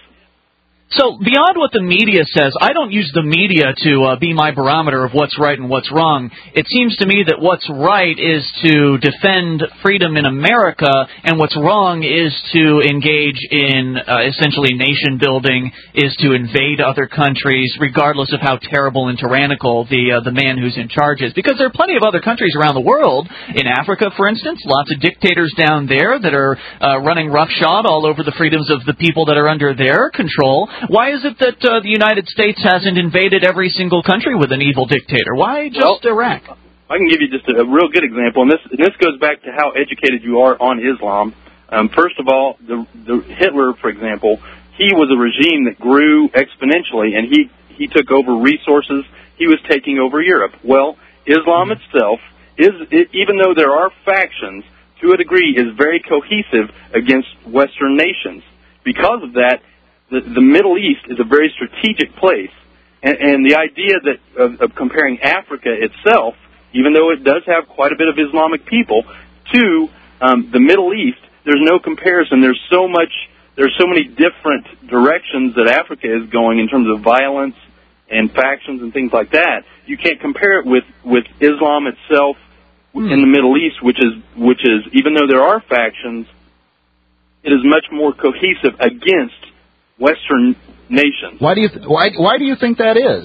So beyond what the media says, I don't use the media to uh, be my barometer of what's right and what's wrong. It seems to me that what's right is to defend freedom in America, and what's wrong is to engage in uh, essentially nation building, is to invade other countries, regardless of how terrible and tyrannical the uh, the man who's in charge is. Because there are plenty of other countries around the world, in Africa, for instance, lots of dictators down there that are uh, running roughshod all over the freedoms of the people that are under their control. Why is it that uh, the United States hasn't invaded every single country with an evil dictator? Why just well, Iraq? I can give you just a, a real good example, and this and this goes back to how educated you are on Islam. Um, first of all, the, the Hitler, for example, he was a regime that grew exponentially, and he, he took over resources. He was taking over Europe. Well, Islam mm-hmm. itself, is it, even though there are factions, to a degree, is very cohesive against Western nations. Because of that, The, the Middle East is a very strategic place, and, and the idea that of, of comparing Africa itself, even though it does have quite a bit of Islamic people, to um, the Middle East, there's no comparison. There's so much, there's so many different directions that Africa is going in terms of violence and factions and things like that. You can't compare it with, with Islam itself hmm. in the Middle East, which is which is even though there are factions, it is much more cohesive against Western nations. Why do you th- why why do you think that is?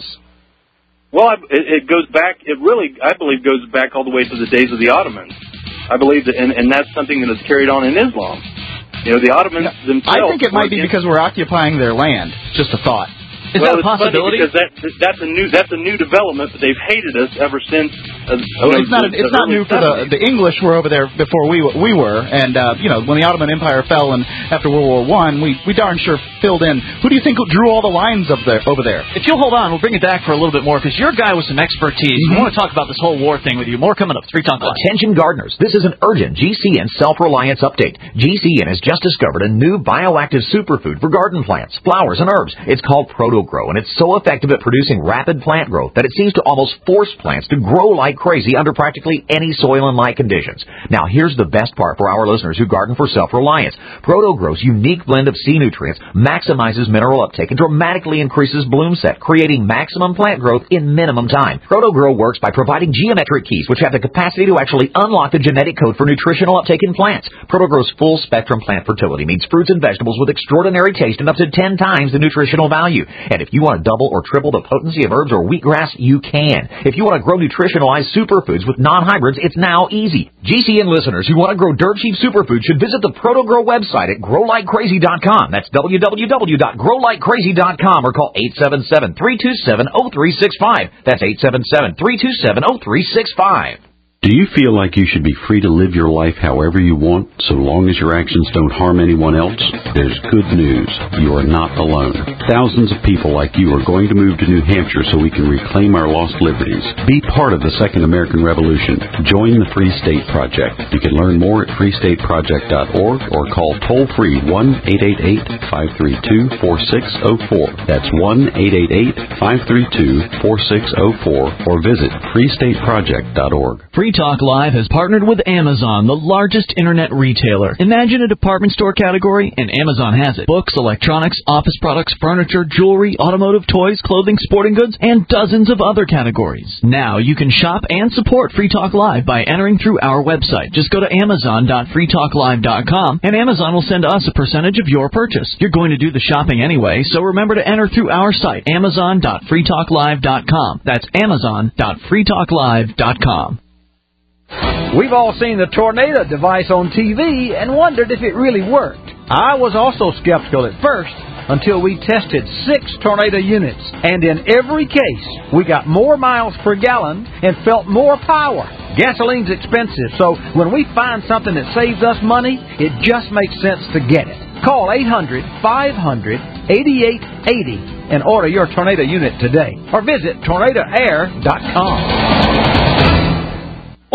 Well, I, it, it goes back. It really, I believe, goes back all the way to the days of the Ottomans. I believe that, and, and that's something that is carried on in Islam. You know, the Ottomans yeah, themselves. I think it might be because we're occupying their land. Just a thought. Is well, that a possibility? Because that, that's a new that's a new development, but they've hated us ever since. Uh, oh, it's not the, it's the not new for the the English were over there before we we were, and uh, you know when the Ottoman Empire fell and after World War One, we we darn sure filled in. Who do you think drew all the lines up there over there? If you'll hold on, we'll bring it back for a little bit more because your guy with some expertise. Mm-hmm. We want to talk about this whole war thing with you. More coming up. Free Talk Live. Attention gardeners, this is an urgent G C N self-reliance update. G C N has just discovered a new bioactive superfood for garden plants, flowers, and herbs. It's called ProtoGrow, and it's so effective at producing rapid plant growth that it seems to almost force plants to grow like crazy under practically any soil and light conditions. Now, here's the best part for our listeners who garden for self-reliance. ProtoGrow's unique blend of sea nutrients maximizes mineral uptake and dramatically increases bloom set, creating maximum plant growth in minimum time. ProtoGrow works by providing geometric keys which have the capacity to actually unlock the genetic code for nutritional uptake in plants. ProtoGrow's full-spectrum plant fertility means fruits and vegetables with extraordinary taste and up to ten times the nutritional value. And if you want to double or triple the potency of herbs or wheatgrass, you can. If you want to grow nutritionalized superfoods with non-hybrids, it's now easy. G C N listeners who want to grow dirt cheap superfoods should visit the ProtoGrow website at grow like crazy dot com. That's w w w dot grow like crazy dot com or call eight seven seven, three two seven, zero three six five. That's eight seven seven, three two seven, zero three six five. Do you feel like you should be free to live your life however you want, so long as your actions don't harm anyone else? There's good news. You are not alone. Thousands of people like you are going to move to New Hampshire so we can reclaim our lost liberties. Be part of the Second American Revolution. Join the Free State Project. You can learn more at free state project dot org or call toll-free one eight eight eight, five three two, four six zero four. That's one eight eight eight, five three two, four six zero four or visit free state project dot org. Free Talk Live has partnered with Amazon, the largest internet retailer. Imagine a department store category, and Amazon has it. Books, electronics, office products, furniture, jewelry, automotive, toys, clothing, sporting goods, and dozens of other categories. Now you can shop and support Free Talk Live by entering through our website. Just go to amazon dot free talk live dot com, and Amazon will send us a percentage of your purchase. You're going to do the shopping anyway, so remember to enter through our site, amazon dot free talk live dot com. That's amazon dot free talk live dot com. We've all seen the tornado device on T V and wondered if it really worked. I was also skeptical at first until we tested six tornado units, and in every case, we got more miles per gallon and felt more power. Gasoline's expensive, so when we find something that saves us money, it just makes sense to get it. Call eight hundred, five hundred, eighty-eight eighty and order your tornado unit today, or visit tornado air dot com.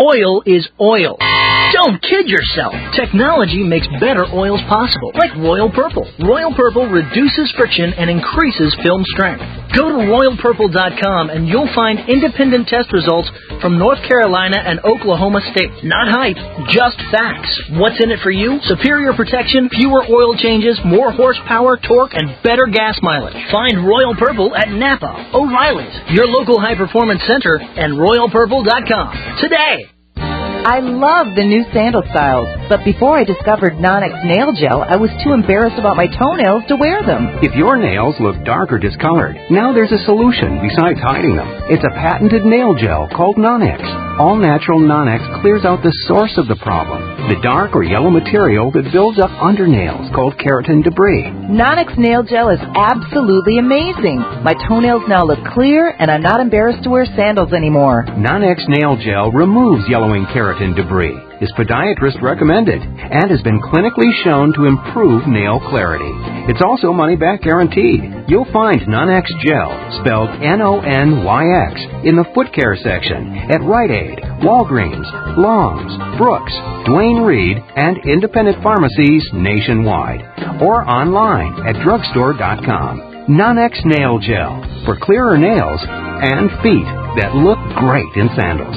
oil is oil. Don't kid yourself. Technology makes better oils possible, like Royal Purple. Royal Purple reduces friction and increases film strength. Go to royal purple dot com and you'll find independent test results from North Carolina and Oklahoma State. Not hype, just facts. What's in it for you? Superior protection, fewer oil changes, more horsepower, torque, and better gas mileage. Find Royal Purple at Napa, O'Reilly's, your local high-performance center, and royal purple dot com today. I love the new sandal styles, but before I discovered Nonex Nail Gel, I was too embarrassed about my toenails to wear them. If your nails look dark or discolored, now there's a solution besides hiding them. It's a patented nail gel called Nonex. All-natural Nonex clears out the source of the problem, the dark or yellow material that builds up under nails called keratin debris. Nonex Nail Gel is absolutely amazing. My toenails now look clear, and I'm not embarrassed to wear sandals anymore. Nonex Nail Gel removes yellowing keratin debris, is podiatrist recommended, and has been clinically shown to improve nail clarity. It's also money-back guaranteed. You'll find Nonex Gel, spelled N O N Y X, in the foot care section at Rite Aid, Walgreens, Long's, Brooks, Duane Reade, and independent pharmacies nationwide, or online at drugstore dot com. Nonex Nail Gel, for clearer nails and feet that look great in sandals.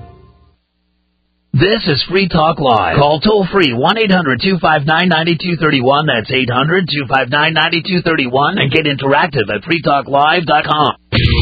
This is Free Talk Live. Call toll-free one eight hundred two five nine nine two three one. That's eight hundred two five nine nine two three one. And get interactive at free talk live dot com.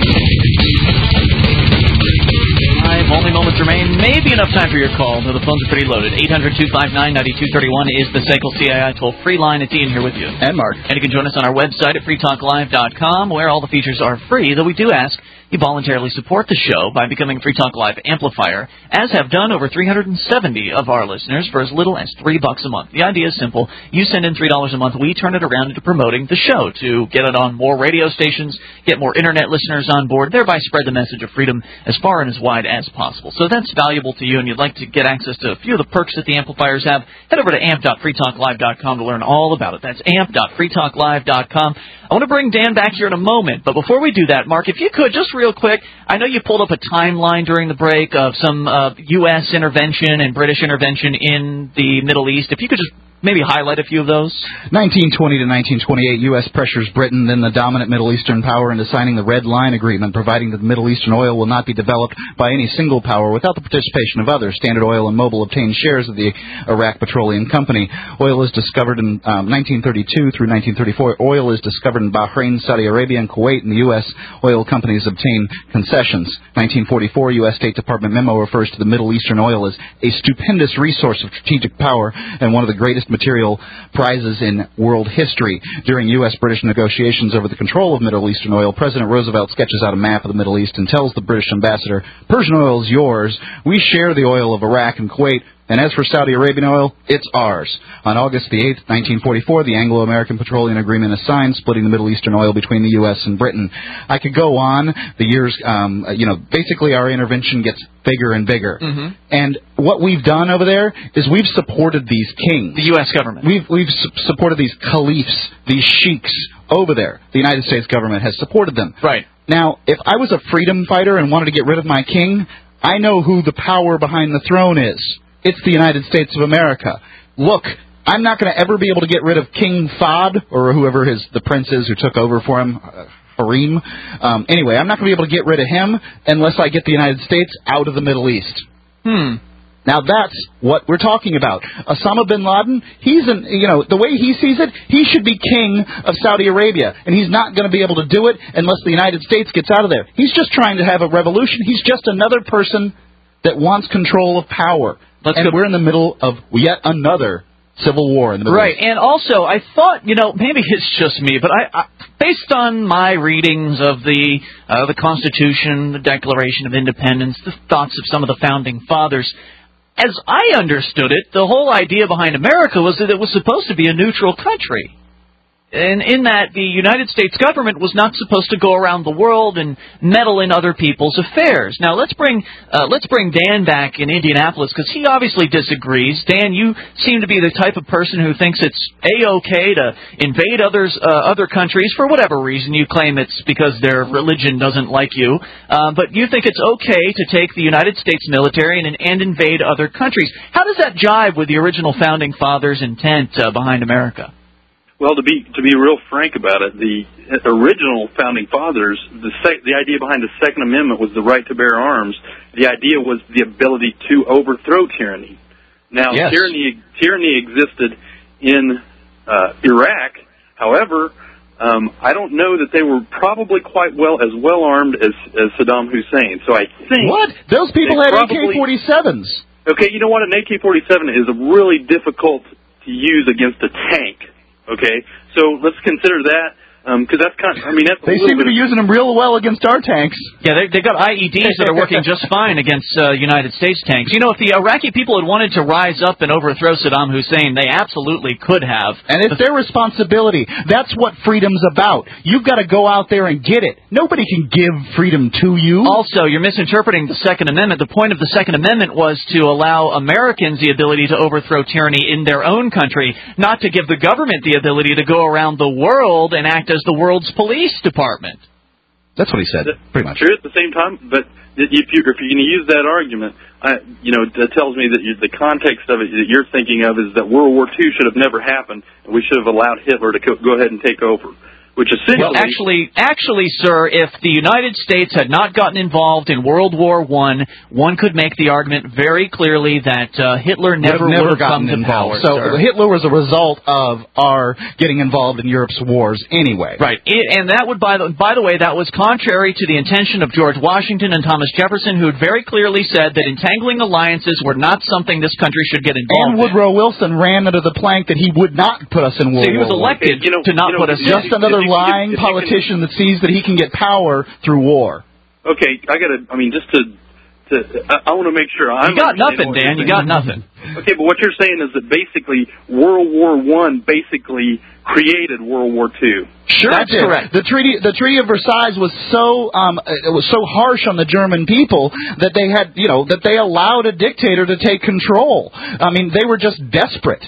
Five only moments remain. Maybe enough time for your call, though the phones are pretty loaded. eight hundred two five nine nine two three one is the Seiko C I I toll-free line. It's Ian here with you. And Mark. And you can join us on our website at free talk live dot com, where all the features are free, though we do ask you voluntarily support the show by becoming a Free Talk Live amplifier, as have done over three hundred seventy of our listeners for as little as three bucks a month. The idea is simple. You send in three dollars a month, we turn it around into promoting the show to get it on more radio stations, get more internet listeners on board, thereby spread the message of freedom as far and as wide as possible. So that's valuable to you, and you'd like to get access to a few of the perks that the amplifiers have, head over to amp dot free talk live dot com to learn all about it. That's amp dot free talk live dot com. I want to bring Dan back here in a moment, but before we do that, Mark, if you could, just real quick, I know you pulled up a timeline during the break of some uh, U S intervention and British intervention in the Middle East. If you could just maybe highlight a few of those. nineteen twenty to nineteen twenty-eight, U S pressures Britain, then the dominant Middle Eastern power, into signing the Red Line Agreement, providing that Middle Eastern oil will not be developed by any single power without the participation of others. Standard Oil and Mobil obtained shares of the Iraq Petroleum Company. Oil is discovered in um, nineteen thirty-two through nineteen thirty-four. Oil is discovered in Bahrain, Saudi Arabia, and Kuwait, and the U S oil companies obtain concessions. nineteen forty-four, U S State Department memo refers to the Middle Eastern oil as a stupendous resource of strategic power and one of the greatest material prizes in world history. During U S-British negotiations over the control of Middle Eastern oil, President Roosevelt sketches out a map of the Middle East and tells the British ambassador, "Persian oil is yours. We share the oil of Iraq and Kuwait. And as for Saudi Arabian oil, it's ours." On August the eighth, nineteen forty-four, the Anglo-American Petroleum Agreement is signed, splitting the Middle Eastern oil between the U S and Britain. I could go on. The years, um, you know, basically our intervention gets bigger and bigger. Mm-hmm. And what we've done over there is we've supported these kings. The U S government. We've, we've su- supported these caliphs, these sheiks over there. The United States government has supported them. Right. Now, if I was a freedom fighter and wanted to get rid of my king, I know who the power behind the throne is. It's the United States of America. Look, I'm not going to ever be able to get rid of King Fahd, or whoever his the prince is who took over for him, uh, Harim. Um, anyway, I'm not going to be able to get rid of him unless I get the United States out of the Middle East. Hmm. Now that's what we're talking about. Osama bin Laden, he's an, you know, the way he sees it, he should be king of Saudi Arabia, and he's not going to be able to do it unless the United States gets out of there. He's just trying to have a revolution. He's just another person that wants control of power. Let's and go. We're in the middle of yet another civil war in the Middle Right, East. and also I thought, you know, maybe it's just me, but I, I based on my readings of the uh, the Constitution, the Declaration of Independence, the thoughts of some of the founding fathers, as I understood it, the whole idea behind America was that it was supposed to be a neutral country. And in that, the United States government was not supposed to go around the world and meddle in other people's affairs. Now, let's bring uh, let's bring Dan back in Indianapolis, because he obviously disagrees. Dan, you seem to be the type of person who thinks it's A-okay to invade others, uh, other countries for whatever reason. You claim it's because their religion doesn't like you. Uh, but you think it's okay to take the United States military and, and invade other countries. How does that jive with the original Founding Fathers' intent uh, behind America? Well, to be to be real frank about it, the original Founding Fathers, the sec, the idea behind the Second Amendment was the right to bear arms. The idea was the ability to overthrow tyranny. Now, yes. tyranny tyranny existed in uh, Iraq. However, um, I don't know that they were probably quite well as well armed as, as Saddam Hussein. So I think what those people had A K forty-sevens. Okay, you know what? An A K forty-seven is really difficult to use against a tank. Okay, so let's consider that, because um, that's kind of, I mean, that's they seem to be using them real well against our tanks. Yeah, they, they've got I E Ds that are working just fine against uh, United States tanks. You know, if the Iraqi people had wanted to rise up and overthrow Saddam Hussein, they absolutely could have. And it's their responsibility. That's what freedom's about. You've got to go out there and get it. Nobody can give freedom to you. Also, you're misinterpreting the Second Amendment. The point of the Second Amendment was to allow Americans the ability to overthrow tyranny in their own country, not to give the government the ability to go around the world and act as the world's police department. That's what he said, pretty much. True at the same time, but if, you, if you're going to use that argument, I, you know, that tells me that you, the context of it that you're thinking of is that World War Two should have never happened, and we should have allowed Hitler to co- go ahead and take over. Which essentially, well, actually, actually, sir, if the United States had not gotten involved in World War One, one could make the argument very clearly that uh, Hitler never would, never would have come to power. power. So sir. Hitler was a result of our getting involved in Europe's wars anyway. Right, it, and that would, by the, by the way, that was contrary to the intention of George Washington and Thomas Jefferson, who had very clearly said that entangling alliances were not something this country should get involved in. And Woodrow in. Wilson ran under the plank that he would not put us in World War One. So he was elected you know, to not you know, put us in. Just another lying politician that sees that he can get power through war. Okay, I got to, I mean, just to, to I, I want to make sure I'm... You got nothing, Dan, you got nothing. Okay, but what you're saying is that basically World War One basically created World War Two. Sure, that's correct. The treaty, the Treaty of Versailles was so, um, it was so harsh on the German people that they had, you know, that they allowed a dictator to take control. I mean, they were just desperate.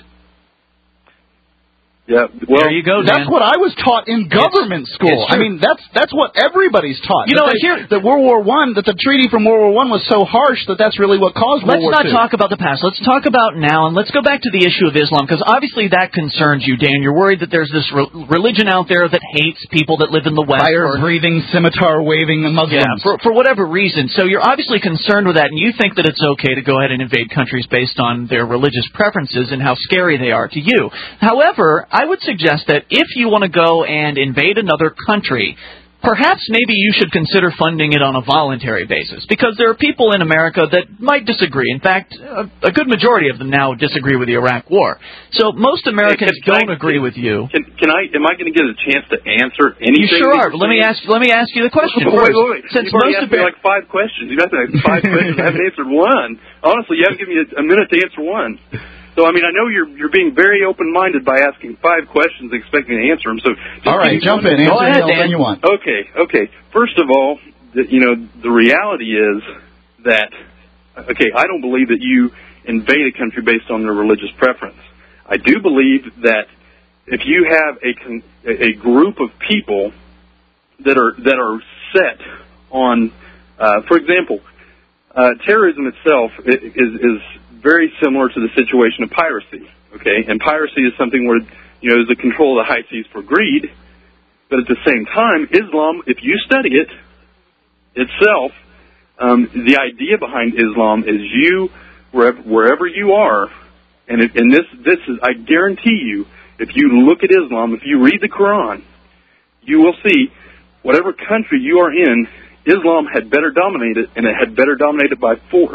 Yeah, well, there you go, Dan. That's what I was taught in government it's, school. It's I mean, that's that's what everybody's taught. You know, that, they, here, that World War One, that the treaty from World War One was so harsh that that's really what caused World War War Two. Let's not Two. talk about the past. Let's talk about now, and let's go back to the issue of Islam, because obviously that concerns you, Dan. You're worried that there's this re- religion out there that hates people that live in the West. Fire-breathing, scimitar-waving Muslims. Yeah, for, for whatever reason. So you're obviously concerned with that, and you think that it's okay to go ahead and invade countries based on their religious preferences and how scary they are to you. However, I would suggest that if you want to go and invade another country, perhaps maybe you should consider funding it on a voluntary basis, because there are people in America that might disagree. In fact, a, a good majority of them now disagree with the Iraq War. So most Americans hey, can, don't can I, agree with you. Can, can I? Am I going to get a chance to answer anything? You sure are. But let me ask. Let me ask you the question wait, first. Wait, wait, wait. Since You've already most asked me like five questions. You've asked me like five questions. I haven't answered one. Honestly, you haven't given me a, a minute to answer one. So, I mean, I know you're you're being very open-minded by asking five questions and expecting me to answer them. So, all right, jump in. Answer anything you want. Okay, okay. First of all, the, you know, the reality is that, okay, I don't believe that you invade a country based on their religious preference. I do believe that if you have a con- a group of people that are that are set on, uh, for example, uh, terrorism itself is is very similar to the situation of piracy, okay? And piracy is something where, you know, there's a control of the high seas for greed, but at the same time, Islam, if you study it itself, um, the idea behind Islam is you, wherever, wherever you are, and, it, and this, this is, I guarantee you, if you look at Islam, if you read the Quran, you will see whatever country you are in, Islam had better dominated, and it had better dominated by force.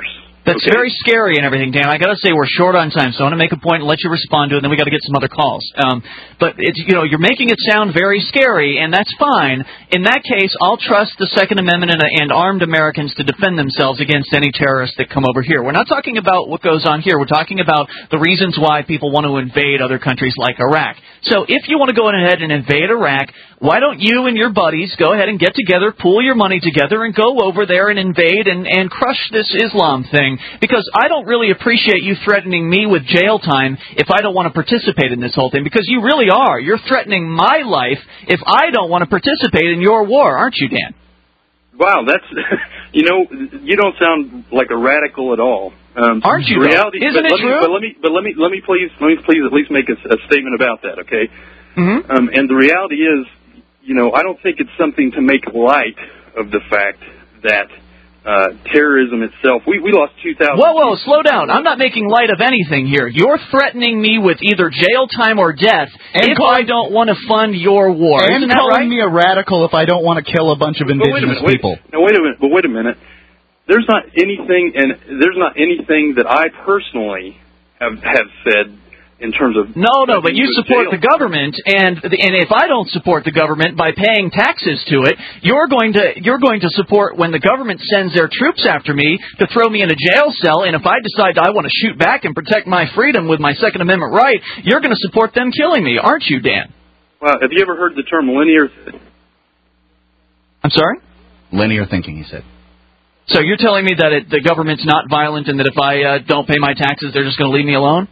That's okay? very scary and everything, Dan. I got to say we're short on time, so I want to make a point and let you respond to it, and then we got to get some other calls. Um, but it's, you know, you're making it sound very scary, and that's fine. In that case, I'll trust the Second Amendment and, and armed Americans to defend themselves against any terrorists that come over here. We're not talking about what goes on here. We're talking about the reasons why people want to invade other countries like Iraq. So if you want to go ahead and invade Iraq, why don't you and your buddies go ahead and get together, pool your money together, and go over there and invade and, and crush this Islam thing? Because I don't really appreciate you threatening me with jail time if I don't want to participate in this whole thing. Because you really are. You're threatening my life if I don't want to participate in your war, aren't you, Dan? Wow, that's, you know, you don't sound like a radical at all. Um, Aren't you? Reality, Isn't but it let true? Me, but let me, but let me, let me please, let me please at least make a, a statement about that, okay? Mm-hmm. Um, and the reality is, you know, I don't think it's something to make light of the fact that uh, terrorism itself. We we lost two thousand. Whoa, whoa, slow down! I'm not making light of anything here. You're threatening me with either jail time or death and if call, I don't want to fund your war. And Isn't that calling right? me a radical if I don't want to kill a bunch of But wait a indigenous minute, wait, people. Now wait a minute, but wait a minute. There's not anything, and there's not anything that I personally have have said in terms of no, no, but you support jail. the government, and and if I don't support the government by paying taxes to it, you're going to you're going to support when the government sends their troops after me to throw me in a jail cell, and if I decide I want to shoot back and protect my freedom with my Second Amendment right, you're going to support them killing me, aren't you, Dan? Well, have you ever heard the term linear? I'm sorry? Linear thinking, he said. So you're telling me that it, the government's not violent and that if I uh, don't pay my taxes, they're just going to leave me alone?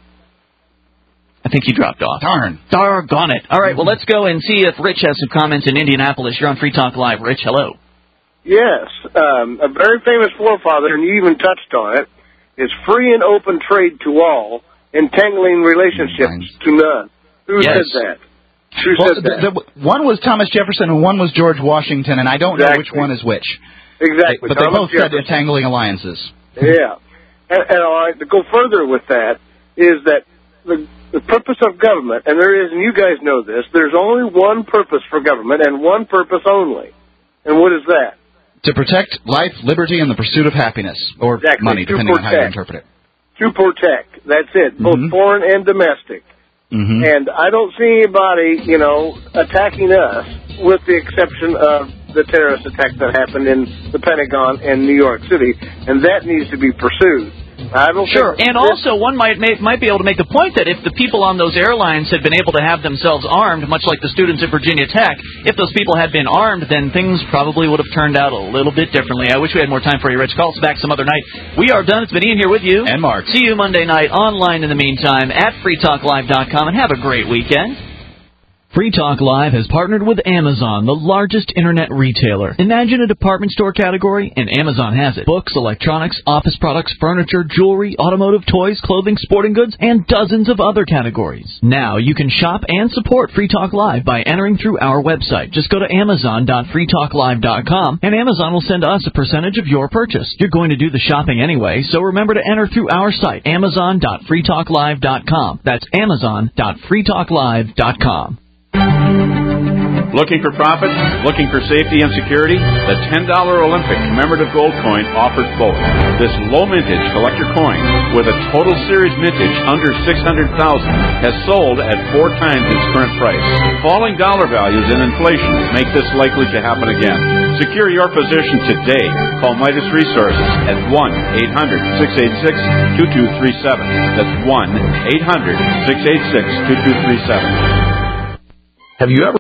I think he dropped off. Darn. Doggone it. All right, well, let's go and see if Rich has some comments in Indianapolis. You're on Free Talk Live. Rich, hello. Yes, um, a very famous forefather, and you even touched on it, is free and open trade to all, entangling relationships to none. Who Yes. said that? Who well, said that? The, the, one was Thomas Jefferson and one was George Washington, and I don't exactly. know which one is which. Exactly. But Thomas they both Jefferson. said entangling alliances. Yeah. And, and all right, to go further with that is that the, the purpose of government, and there is, and you guys know this, there's only one purpose for government and one purpose only. And what is that? To protect life, liberty, and the pursuit of happiness, or exactly. money, to depending protect. on how you interpret it. To protect. That's it, both Mm-hmm. foreign and domestic. Mm-hmm. And I don't see anybody, you know, attacking us, with the exception of the terrorist attack that happened in the Pentagon in New York City, and that needs to be pursued. I don't Sure, think and also one might make, might be able to make the point that if the people on those airlines had been able to have themselves armed, much like the students at Virginia Tech, if those people had been armed, then things probably would have turned out a little bit differently. I wish we had more time for you, Rich. Call us back some other night. We are done. It's been Ian here with you. And Mark. See you Monday night online in the meantime at free talk live dot com, and have a great weekend. Free Talk Live has partnered with Amazon, the largest internet retailer. Imagine a department store category, and Amazon has it. Books, electronics, office products, furniture, jewelry, automotive, toys, clothing, sporting goods, and dozens of other categories. Now you can shop and support Free Talk Live by entering through our website. Just go to amazon dot free talk live dot com, and Amazon will send us a percentage of your purchase. You're going to do the shopping anyway, so remember to enter through our site, amazon dot free talk live dot com. That's amazon dot free talk live dot com. Looking for profit? Looking for safety and security? The ten dollar Olympic commemorative gold coin offers both. This low mintage collector coin, with a total series mintage under six hundred thousand dollars, has sold at four times its current price. Falling dollar values and inflation make this likely to happen again. Secure your position today. Call Midas Resources at one eight hundred six eight six two two three seven. That's one eight hundred six eight six two two three seven. Have you ever